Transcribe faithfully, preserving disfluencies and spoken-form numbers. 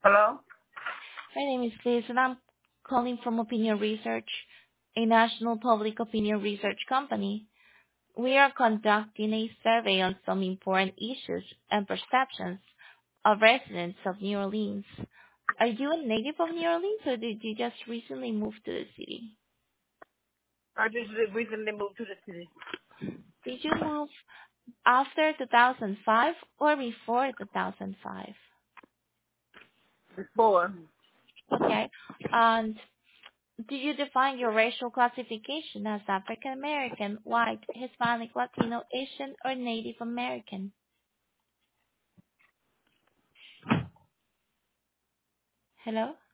Hello? My name is Liz, and I'm calling from Opinion Research, a national public opinion research company. We are conducting a survey on some important issues and perceptions of residents of New Orleans. Are you a native of New Orleans, or did you just recently move to the city? I just recently moved to the city. Did you move after two thousand five or before two thousand five? Before. Okay. And do you define your racial classification as African American, white, Hispanic, Latino, Asian, or Native American? Hello?